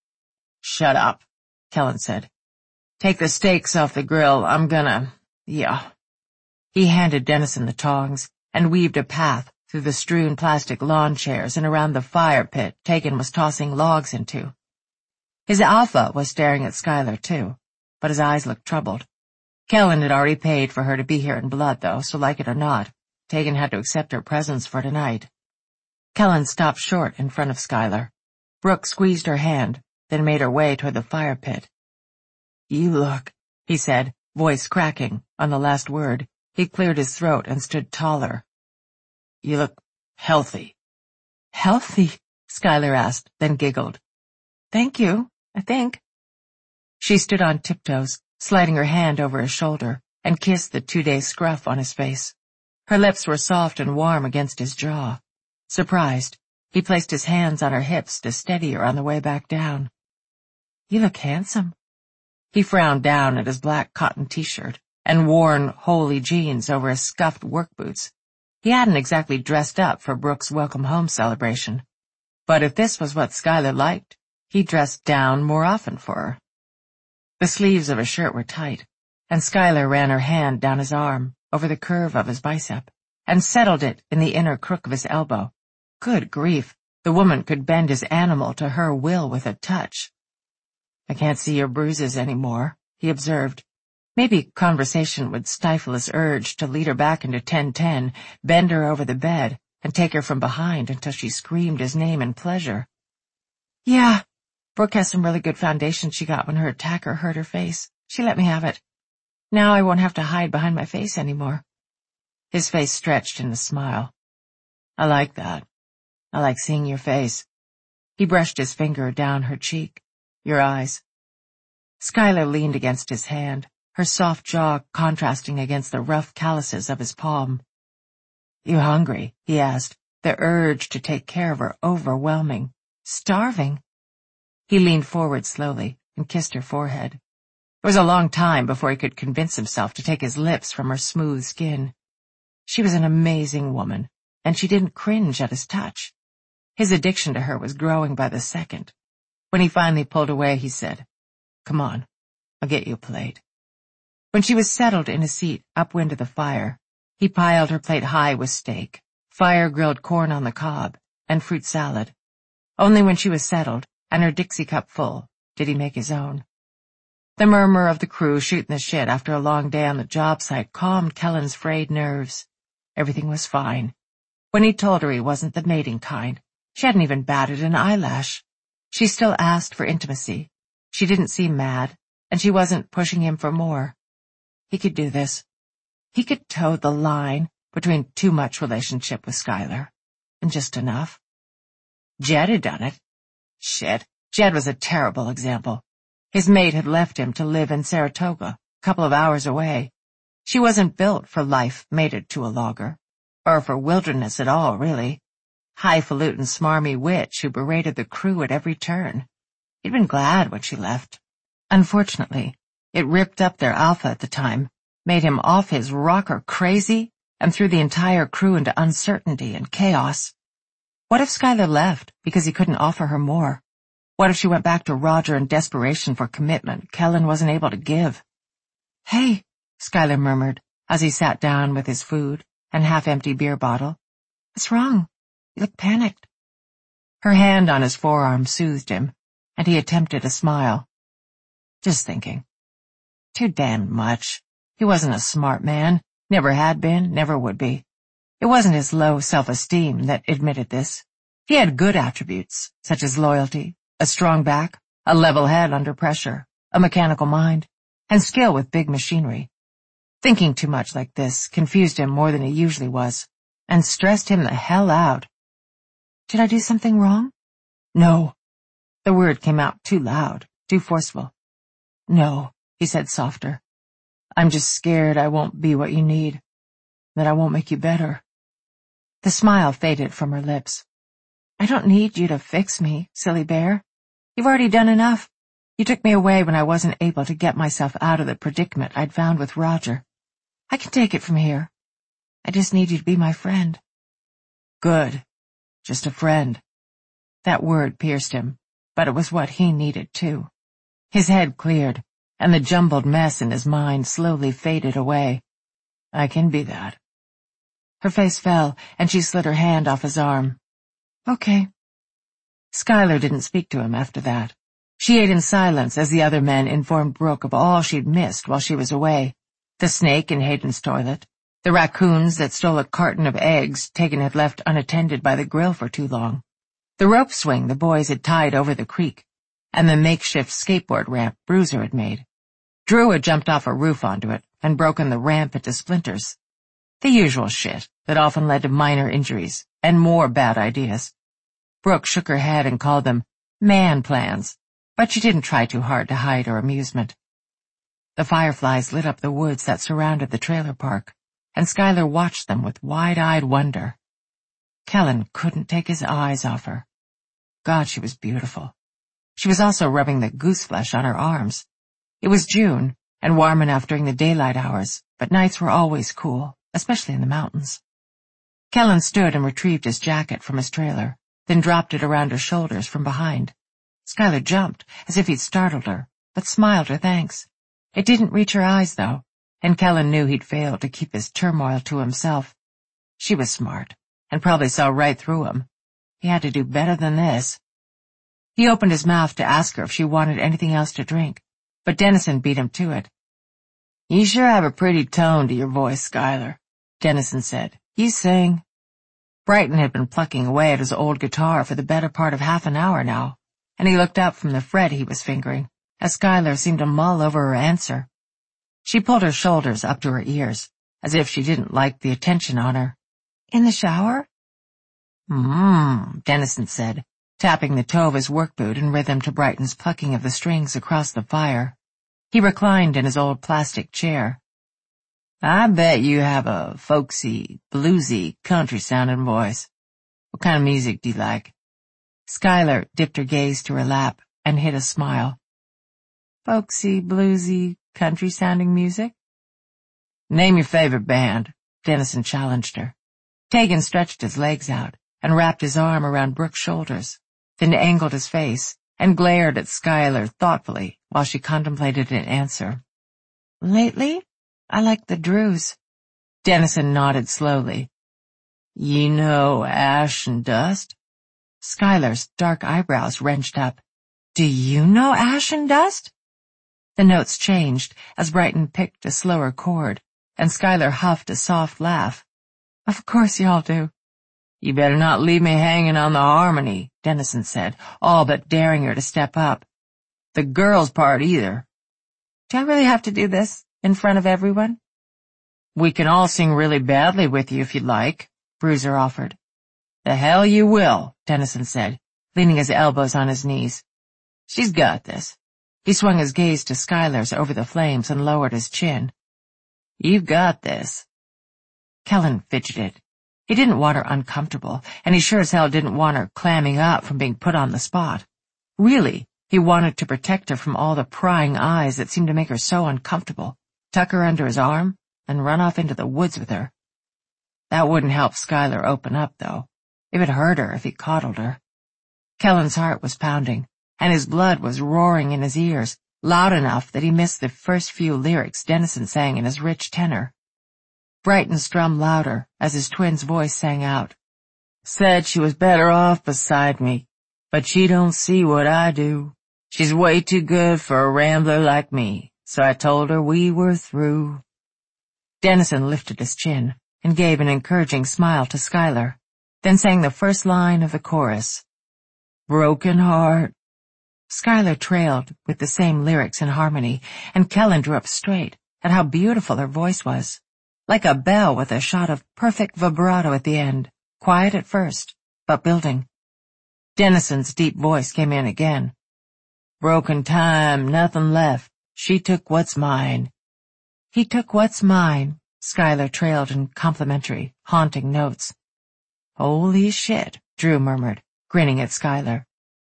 "Shut up," Kellen said. "Take the steaks off the grill. I'm gonna, yeah." He handed Dennison the tongs and weaved a path through the strewn plastic lawn chairs and around the fire pit Tegan was tossing logs into. His alpha was staring at Skylar, too, but his eyes looked troubled. Kellen had already paid for her to be here in blood, though, so like it or not, Tegan had to accept her presence for tonight. Kellen stopped short in front of Skylar. Brooke squeezed her hand, then made her way toward the fire pit. "You look," he said, voice cracking on the last word. He cleared his throat and stood taller. "You look healthy." "Healthy?" Skylar asked, then giggled. "Thank you, I think." She stood on tiptoes, sliding her hand over his shoulder, and kissed the two-day scruff on his face. Her lips were soft and warm against his jaw. Surprised, he placed his hands on her hips to steady her on the way back down. "You look handsome." He frowned down at his black cotton t-shirt and worn, holey jeans over his scuffed work boots. He hadn't exactly dressed up for Brooke's welcome home celebration. But if this was what Skylar liked, he dressed down more often for her. The sleeves of his shirt were tight, and Skylar ran her hand down his arm, over the curve of his bicep, and settled it in the inner crook of his elbow. Good grief, the woman could bend his animal to her will with a touch. "I can't see your bruises anymore," he observed. Maybe conversation would stifle his urge to lead her back into ten ten, bend her over the bed, and take her from behind until she screamed his name in pleasure. "Yeah, Brooke has some really good foundation she got when her attacker hurt her face. She let me have it. Now I won't have to hide behind my face anymore." His face stretched in a smile. "I like that. I like seeing your face." He brushed his finger down her cheek. "Your eyes." Skylar leaned against his hand, her soft jaw contrasting against the rough calluses of his palm. "You hungry?" he asked, the urge to take care of her overwhelming. "Starving." He leaned forward slowly and kissed her forehead. It was a long time before he could convince himself to take his lips from her smooth skin. She was an amazing woman, and she didn't cringe at his touch. His addiction to her was growing by the second. When he finally pulled away, he said, "Come on, I'll get you a plate." When she was settled in a seat upwind of the fire, he piled her plate high with steak, fire-grilled corn on the cob, and fruit salad. Only when she was settled, and her Dixie cup full, did he make his own. The murmur of the crew shooting the shit after a long day on the job site calmed Kellen's frayed nerves. Everything was fine. When he told her he wasn't the mating kind, she hadn't even batted an eyelash. She still asked for intimacy. She didn't seem mad, and she wasn't pushing him for more. He could do this. He could toe the line between too much relationship with Skylar and just enough. Jed had done it. Shit, Jed was a terrible example. His mate had left him to live in Saratoga, a couple of hours away. She wasn't built for life mated to a logger, or for wilderness at all, really. Highfalutin smarmy witch who berated the crew at every turn. He'd been glad when she left. Unfortunately, it ripped up their alpha at the time, made him off his rocker crazy, and threw the entire crew into uncertainty and chaos. What if Skylar left because he couldn't offer her more? What if she went back to Roger in desperation for commitment Kellen wasn't able to give? "Hey," Skylar murmured as he sat down with his food and half-empty beer bottle. "What's wrong? You look panicked." Her hand on his forearm soothed him, and he attempted a smile. "Just thinking. Too damn much. He wasn't a smart man, never had been, never would be. It wasn't his low self-esteem that admitted this. He had good attributes, such as loyalty, a strong back, a level head under pressure, a mechanical mind, and skill with big machinery. Thinking too much like this confused him more than he usually was, and stressed him the hell out. "Did I do something wrong?" "No." The word came out too loud, too forceful. "No," he said softer. "I'm just scared I won't be what you need, that I won't make you better." The smile faded from her lips. I don't need you to fix me, silly bear. You've already done enough. You took me away when I wasn't able to get myself out of the predicament I'd found with Roger. I can take it from here. I just need you to be my friend. Good. Just a friend. That word pierced him, but it was what he needed too. His head cleared, and the jumbled mess in his mind slowly faded away. I can be that. Her face fell, and she slid her hand off his arm. Okay. Skylar didn't speak to him after that. She ate in silence as the other men informed Brooke of all she'd missed while she was away. The snake in Hayden's toilet, the raccoons that stole a carton of eggs Tegan had left unattended by the grill for too long, the rope swing the boys had tied over the creek, and the makeshift skateboard ramp Bruiser had made. Drew had jumped off a roof onto it and broken the ramp into splinters. The usual shit that often led to minor injuries and more bad ideas. Brooke shook her head and called them man plans, but she didn't try too hard to hide her amusement. The fireflies lit up the woods that surrounded the trailer park, and Skylar watched them with wide-eyed wonder. Kellen couldn't take his eyes off her. God, she was beautiful. She was also rubbing the goose flesh on her arms. It was June, and warm enough during the daylight hours, but nights were always cool, especially in the mountains. Kellen stood and retrieved his jacket from his trailer, then dropped it around her shoulders from behind. Skylar jumped, as if he'd startled her, but smiled her thanks. It didn't reach her eyes, though, and Kellen knew he'd failed to keep his turmoil to himself. She was smart, and probably saw right through him. He had to do better than this. He opened his mouth to ask her if she wanted anything else to drink, but Dennison beat him to it. You sure have a pretty tone to your voice, Skylar, Dennison said. You sing. Brighton had been plucking away at his old guitar for the better part of half an hour now, and he looked up from the fret he was fingering, as Skylar seemed to mull over her answer. She pulled her shoulders up to her ears, as if she didn't like the attention on her. In the shower? Mmm, Dennison said, tapping the toe of his work boot in rhythm to Brighton's plucking of the strings across the fire. He reclined in his old plastic chair. I bet you have a folksy, bluesy, country-sounding voice. What kind of music do you like? Skylar dipped her gaze to her lap and hid a smile. Folksy, bluesy, country-sounding music? Name your favorite band, Dennison challenged her. Tegan stretched his legs out and wrapped his arm around Brooke's shoulders, then angled his face and glared at Skylar thoughtfully while she contemplated an answer. Lately, I like the Drews. Dennison nodded slowly. You know Ash and Dust? Skylar's dark eyebrows wrenched up. Do you know Ash and Dust? The notes changed as Brighton picked a slower chord, and Skylar huffed a soft laugh. Of course y'all do. You better not leave me hanging on the harmony, Dennison said, all but daring her to step up. The girls' part either. Do I really have to do this, in front of everyone? We can all sing really badly with you if you'd like, Bruiser offered. The hell you will, Dennison said, leaning his elbows on his knees. She's got this. He swung his gaze to Skylar's over the flames and lowered his chin. You've got this. Kellen fidgeted. He didn't want her uncomfortable, and he sure as hell didn't want her clamming up from being put on the spot. Really, he wanted to protect her from all the prying eyes that seemed to make her so uncomfortable, tuck her under his arm, and run off into the woods with her. That wouldn't help Skylar open up, though. It would hurt her if he coddled her. Kellen's heart was pounding, and his blood was roaring in his ears, loud enough that he missed the first few lyrics Dennison sang in his rich tenor. Brighton strummed louder as his twin's voice sang out. Said she was better off beside me, but she don't see what I do. She's way too good for a rambler like me, so I told her we were through. Dennison lifted his chin and gave an encouraging smile to Skylar, then sang the first line of the chorus. Broken heart. Skylar trailed with the same lyrics in harmony, and Kellen drew up straight at how beautiful her voice was. Like a bell with a shot of perfect vibrato at the end, quiet at first, but building. Dennison's deep voice came in again. Broken time, nothing left. She took what's mine. He took what's mine, Skylar trailed in complimentary, haunting notes. Holy shit, Drew murmured, grinning at Schuyler.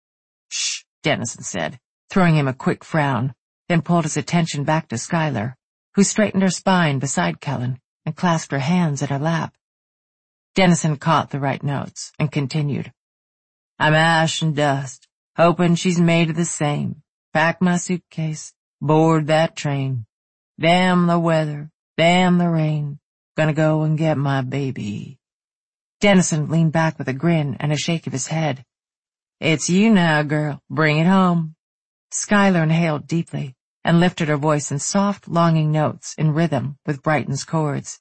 "Shh," Dennison said, throwing him a quick frown, then pulled his attention back to Schuyler, who straightened her spine beside Kellen and clasped her hands in her lap. Dennison caught the right notes and continued. "I'm ash and dust, hoping she's made of the same. Pack my suitcase, board that train. Damn the weather, damn the rain. Gonna go and get my baby." Dennison leaned back with a grin and a shake of his head. "It's you now, girl. Bring it home." Schuyler inhaled deeply and lifted her voice in soft, longing notes in rhythm with Brighton's chords.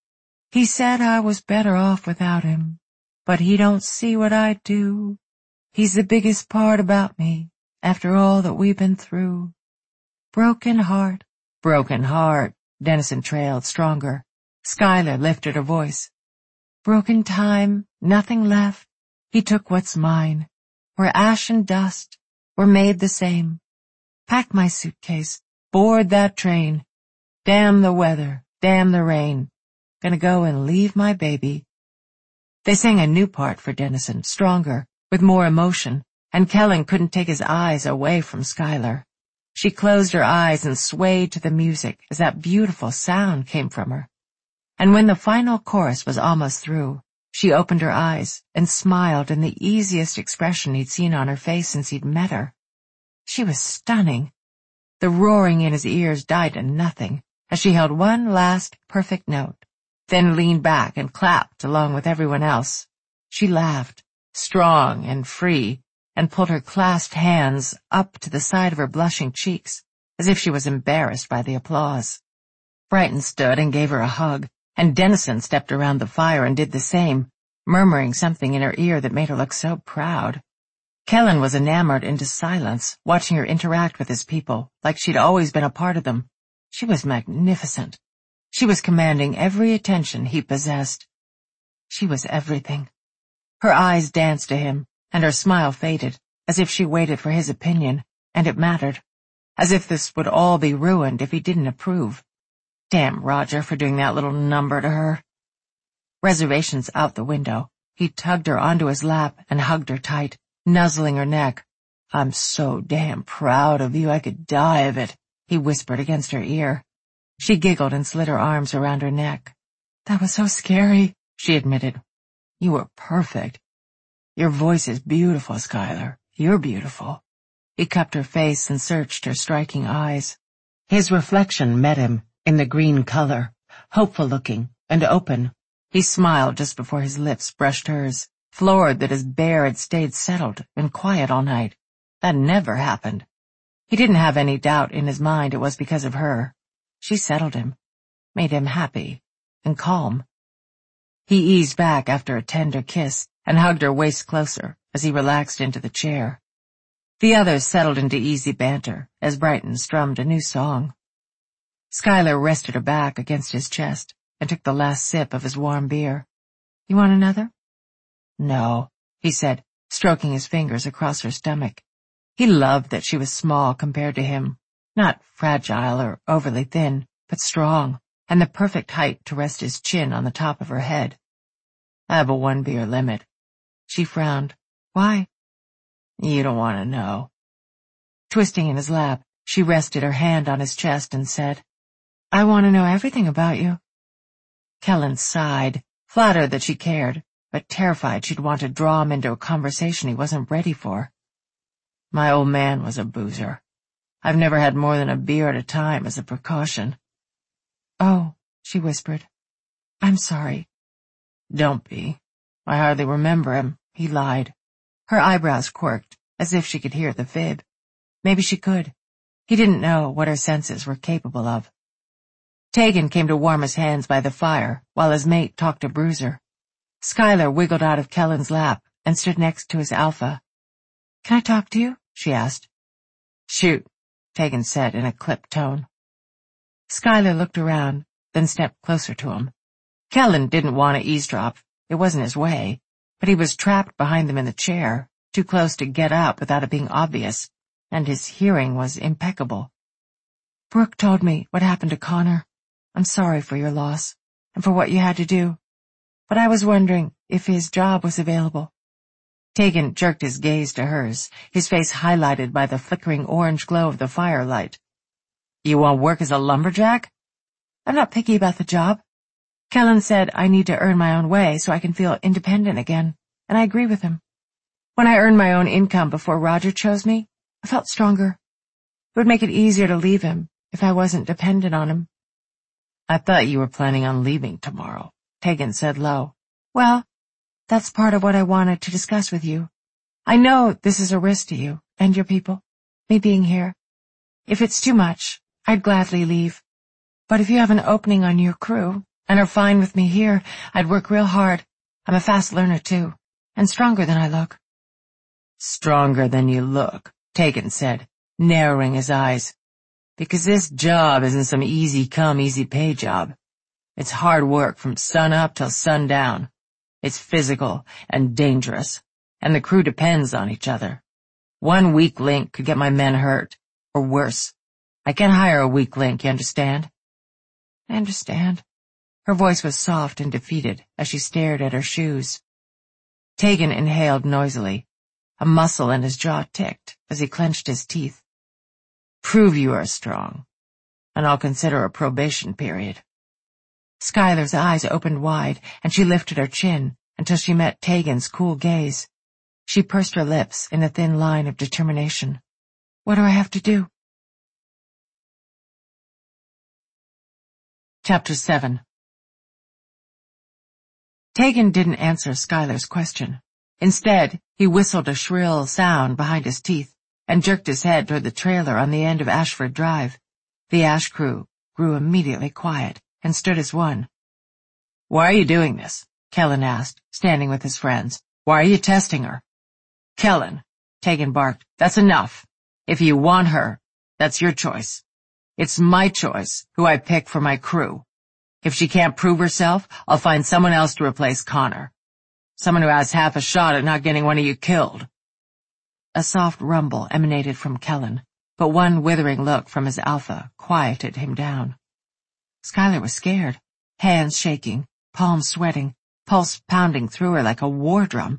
"He said I was better off without him, but he don't see what I do. He's the biggest part about me, after all that we've been through. Broken heart, broken heart," Dennison trailed stronger. Schuyler lifted her voice. "Broken time, nothing left. He took what's mine. We're ash and dust. We're made the same. Pack my suitcase, board that train. Damn the weather, damn the rain. Gonna go and leave my baby." They sang a new part for Dennison, stronger, with more emotion, and Kellen couldn't take his eyes away from Schuyler. She closed her eyes and swayed to the music as that beautiful sound came from her. And when the final chorus was almost through, she opened her eyes and smiled in the easiest expression he'd seen on her face since he'd met her. She was stunning. The roaring in his ears died to nothing as she held one last perfect note, then leaned back and clapped along with everyone else. She laughed, strong and free, and pulled her clasped hands up to the side of her blushing cheeks, as if she was embarrassed by the applause. Brighton stood and gave her a hug, and Dennison stepped around the fire and did the same, murmuring something in her ear that made her look so proud. Kellen was enamored into silence, watching her interact with his people, like she'd always been a part of them. She was magnificent. She was commanding every attention he possessed. She was everything. Her eyes danced to him, and her smile faded, as if she waited for his opinion, and it mattered, as if this would all be ruined if he didn't approve. Damn Roger for doing that little number to her. Reservations out the window, he tugged her onto his lap and hugged her tight, nuzzling her neck. "I'm so damn proud of you I could die of it," he whispered against her ear. She giggled and slid her arms around her neck. "That was so scary," she admitted. "You were perfect. Your voice is beautiful, Schuyler. You're beautiful." He cupped her face and searched her striking eyes. His reflection met him in the green color, hopeful-looking and open. He smiled just before his lips brushed hers, floored that his bear had stayed settled and quiet all night. That never happened. He didn't have any doubt in his mind it was because of her. She settled him, made him happy and calm. He eased back after a tender kiss and hugged her waist closer as he relaxed into the chair. The others settled into easy banter as Brighton strummed a new song. Schuyler rested her back against his chest and took the last sip of his warm beer. "You want another?" "No," he said, stroking his fingers across her stomach. He loved that she was small compared to him, not fragile or overly thin, but strong, and the perfect height to rest his chin on the top of her head. "I have a one-beer limit." She frowned. "Why?" "You don't want to know." Twisting in his lap, she rested her hand on his chest and said, "I want to know everything about you." Kellen sighed, flattered that she cared, but terrified she'd want to draw him into a conversation he wasn't ready for. "My old man was a boozer. I've never had more than a beer at a time as a precaution." "Oh," she whispered. "I'm sorry." "Don't be. I hardly remember him," he lied. Her eyebrows quirked, as if she could hear the fib. Maybe she could. He didn't know what her senses were capable of. Tegan came to warm his hands by the fire while his mate talked to Bruiser. Schuyler wiggled out of Kellen's lap and stood next to his alpha. "Can I talk to you?" she asked. "Shoot," Tegan said in a clipped tone. Schuyler looked around, then stepped closer to him. Kellen didn't want to eavesdrop. It wasn't his way, but he was trapped behind them in the chair, too close to get up without it being obvious, and his hearing was impeccable. "Brooke told me what happened to Connor. I'm sorry for your loss, and for what you had to do, but I was wondering if his job was available." Tegan jerked his gaze to hers, his face highlighted by the flickering orange glow of the firelight. You want to work as a lumberjack? I'm not picky about the job. Kellen said I need to earn my own way so I can feel independent again, and I agree with him. When I earned my own income before Roger chose me, I felt stronger. It would make it easier to leave him if I wasn't dependent on him. I thought you were planning on leaving tomorrow, Tegan said low. Well, that's part of what I wanted to discuss with you. I know this is a risk to you and your people, me being here. If it's too much, I'd gladly leave. But if you have an opening on your crew and are fine with me here, I'd work real hard. I'm a fast learner too, and stronger than I look. Stronger than you look, Tegan said, narrowing his eyes. Because this job isn't some easy-come, easy-pay job. It's hard work from sun up till sundown. It's physical and dangerous, and the crew depends on each other. One weak link could get my men hurt, or worse. I can't hire a weak link, you understand? I understand. Her voice was soft and defeated as she stared at her shoes. Tegan inhaled noisily. A muscle in his jaw ticked as he clenched his teeth. Prove you are strong, and I'll consider a probation period. Skylar's eyes opened wide, and she lifted her chin until she met Tegan's cool gaze. She pursed her lips in a thin line of determination. What do I have to do? Chapter seven. Tegan didn't answer Skylar's question. Instead, he whistled a shrill sound behind his teeth and jerked his head toward the trailer on the end of Ashford Drive. The Ash crew grew immediately quiet and stood as one. Why are you doing this? Kellen asked, standing with his friends. Why are you testing her? Kellen, Tegan barked, that's enough. If you want her, that's your choice. It's my choice who I pick for my crew. If she can't prove herself, I'll find someone else to replace Connor. Someone who has half a shot at not getting one of you killed. A soft rumble emanated from Kellen, but one withering look from his alpha quieted him down. Skylar was scared, hands shaking, palms sweating, pulse pounding through her like a war drum.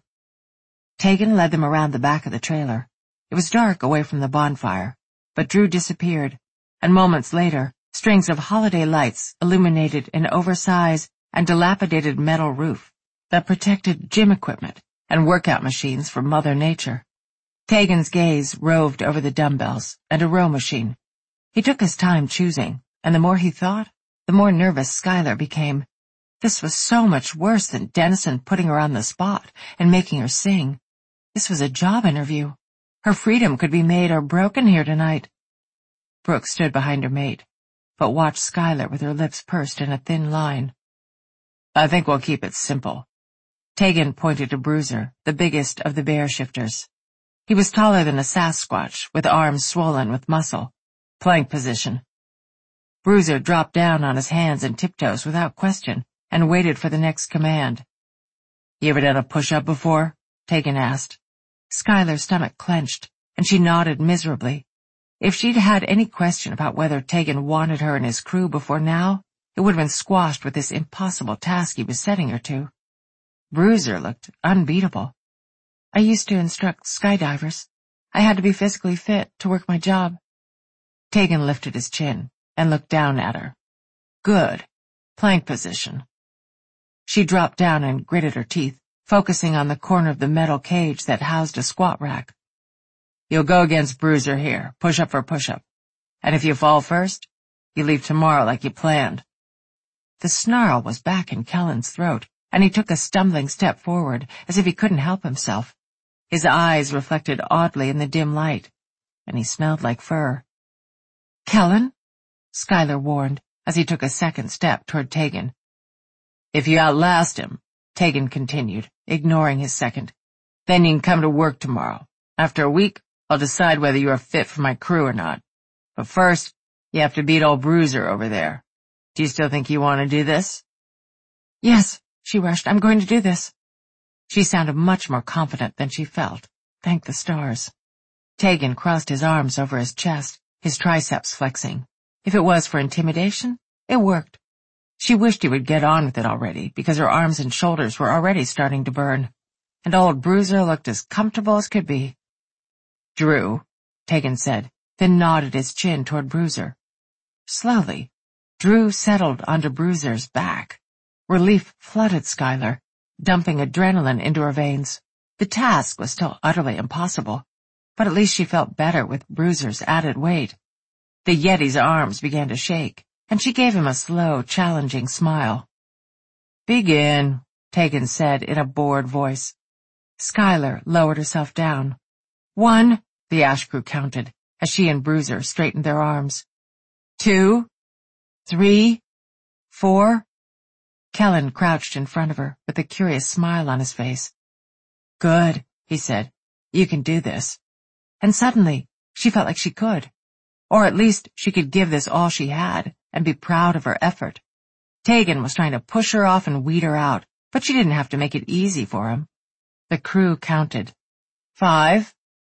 Tegan led them around the back of the trailer. It was dark away from the bonfire, but Drew disappeared, and moments later, strings of holiday lights illuminated an oversized and dilapidated metal roof that protected gym equipment and workout machines from Mother Nature. Tegan's gaze roved over the dumbbells and a row machine. He took his time choosing, and the more he thought, the more nervous Skylar became. This was so much worse than Dennison putting her on the spot and making her sing. This was a job interview. Her freedom could be made or broken here tonight. Brooke stood behind her mate, but watched Skylar with her lips pursed in a thin line. I think we'll keep it simple. Tegan pointed to Bruiser, the biggest of the bear shifters. He was taller than a Sasquatch, with arms swollen with muscle. Plank position. Bruiser dropped down on his hands and tiptoes without question and waited for the next command. You ever done a push-up before? Tegan asked. Skylar's stomach clenched, and she nodded miserably. If she'd had any question about whether Tegan wanted her and his crew before now, it would have been squashed with this impossible task he was setting her to. Bruiser looked unbeatable. I used to instruct skydivers. I had to be physically fit to work my job. Tegan lifted his chin and looked down at her. Good. Plank position. She dropped down and gritted her teeth, focusing on the corner of the metal cage that housed a squat rack. You'll go against Bruiser here, push-up for push-up. And if you fall first, you leave tomorrow like you planned. The snarl was back in Kellen's throat, and he took a stumbling step forward, as if he couldn't help himself. His eyes reflected oddly in the dim light, and he smelled like fur. Kellen? Skylar warned, as he took a second step toward Tegan. If you outlast him, Tegan continued, ignoring his second, then you can come to work tomorrow. After a week, I'll decide whether you are fit for my crew or not. But first, you have to beat old Bruiser over there. Do you still think you want to do this? Yes, she rushed. I'm going to do this. She sounded much more confident than she felt. Thank the stars. Tegan crossed his arms over his chest, his triceps flexing. If it was for intimidation, it worked. She wished he would get on with it already, because her arms and shoulders were already starting to burn. and old Bruiser looked as comfortable as could be. Drew, Tegan said, then nodded his chin toward Bruiser. Slowly, Drew settled onto Bruiser's back. Relief flooded Skylar, dumping adrenaline into her veins. The task was still utterly impossible, but at least she felt better with Bruiser's added weight. The Yeti's arms began to shake, and she gave him a slow, challenging smile. Begin, Tegan said in a bored voice. Skylar lowered herself down. One, the Ash crew counted, as she and Bruiser straightened their arms. Two, three, four. Kellen crouched in front of her with a curious smile on his face. Good, he said. You can do this. And suddenly, she felt like she could. Or at least she could give this all she had and be proud of her effort. Tegan was trying to push her off and weed her out, but she didn't have to make it easy for him. The crew counted. Five.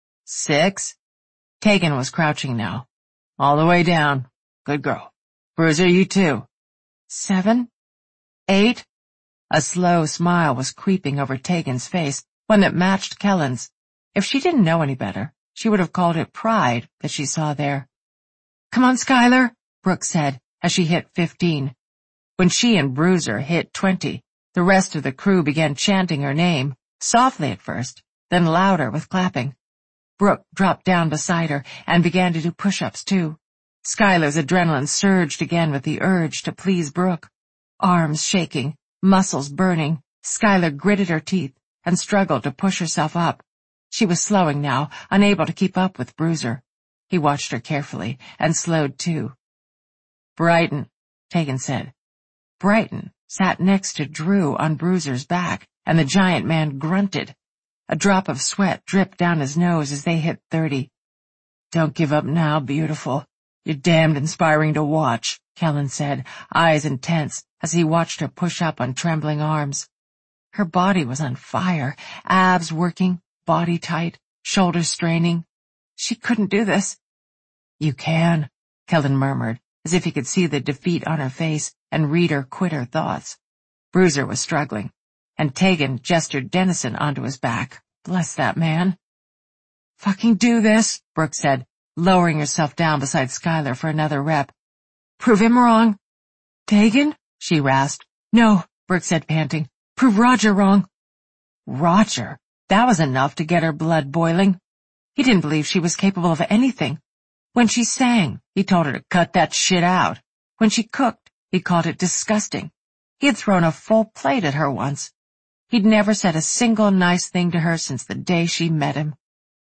Six. Tegan was crouching now. All the way down. Good girl. Bruiser, you too. Seven. Eight. A slow smile was creeping over Tegan's face, one that matched Kellen's. If she didn't know any better, she would have called it pride that she saw there. Come on, Skylar, Brooke said as she hit fifteen. When she and Bruiser hit twenty, the rest of the crew began chanting her name, softly at first, then louder with clapping. Brooke dropped down beside her and began to do push-ups too. Skylar's adrenaline surged again with the urge to please Brooke. Arms shaking, muscles burning, Skylar gritted her teeth and struggled to push herself up. She was slowing now, unable to keep up with Bruiser. He watched her carefully and slowed too. Brighton, Tegan said. Brighton sat next to Drew on Bruiser's back, and the giant man grunted. A drop of sweat dripped down his nose as they hit thirty. Don't give up now, beautiful. You're damned inspiring to watch, Kellen said, eyes intense, as he watched her push up on trembling arms. Her body was on fire, abs working, body tight, shoulders straining. She couldn't do this. You can, Kellen murmured, as if he could see the defeat on her face and read her quitter thoughts. Bruiser was struggling, and Tegan gestured Dennison onto his back. Bless that man. Fucking do this, Brooke said, lowering herself down beside Skylar for another rep. Prove him wrong. Tegan? She rasped. No, Brooke said, panting. Prove Roger wrong. Roger? That was enough to get her blood boiling. He didn't believe she was capable of anything. When she sang, he told her to cut that shit out. When she cooked, he called it disgusting. He had thrown a full plate at her once. He'd never said a single nice thing to her since the day she met him.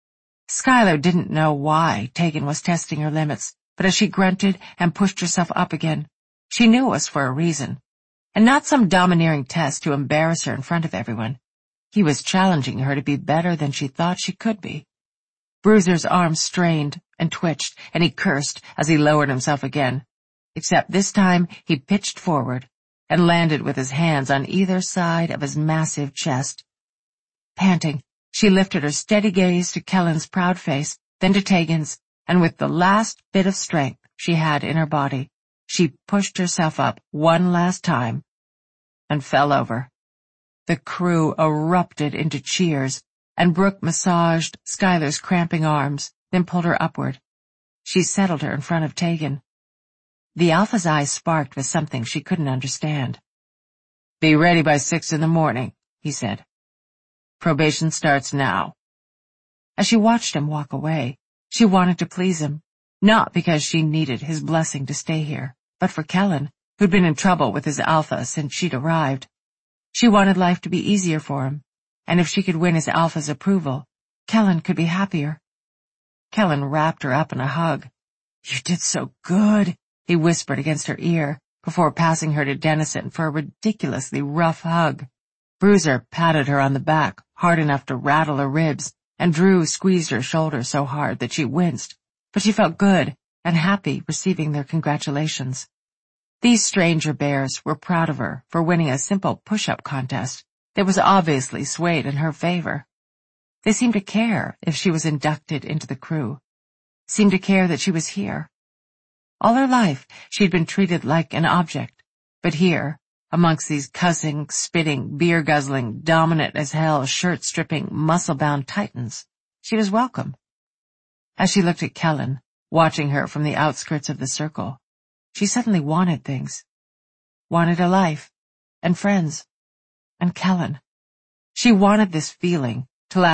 Skylar didn't know why Tegan was testing her limits, but as she grunted and pushed herself up again, she knew it was for a reason, and not some domineering test to embarrass her in front of everyone. He was challenging her to be better than she thought she could be. Bruiser's arms strained and twitched, and he cursed as he lowered himself again. Except this time he pitched forward and landed with his hands on either side of his massive chest. Panting, she lifted her steady gaze to Kellen's proud face, then to Tegan's, and with the last bit of strength she had in her body, she pushed herself up one last time and fell over. The crew erupted into cheers, and Brooke massaged Skylar's cramping arms, then pulled her upward. She settled her in front of Tegan. The Alpha's eyes sparked with something she couldn't understand. Be ready by six in the morning, he said. Probation starts now. As she watched him walk away, she wanted to please him, not because she needed his blessing to stay here, but for Kellen, who'd been in trouble with his Alpha since she'd arrived. She wanted life to be easier for him, and if she could win his Alpha's approval, Kellen could be happier. Kellen wrapped her up in a hug. You did so good, he whispered against her ear, before passing her to Dennison for a ridiculously rough hug. Bruiser patted her on the back, hard enough to rattle her ribs, and Drew squeezed her shoulder so hard that she winced, but she felt good and happy receiving their congratulations. These stranger bears were proud of her for winning a simple push-up contest that was obviously swayed in her favor. They seemed to care if she was inducted into the crew, seemed to care that she was here. All her life she'd been treated like an object, but here Amongst these cussing, spitting, beer-guzzling, dominant-as-hell, shirt-stripping, muscle-bound titans, she was welcome. As she looked at Kellen, watching her from the outskirts of the circle, she suddenly wanted things. Wanted a life, and friends, and Kellen. She wanted this feeling,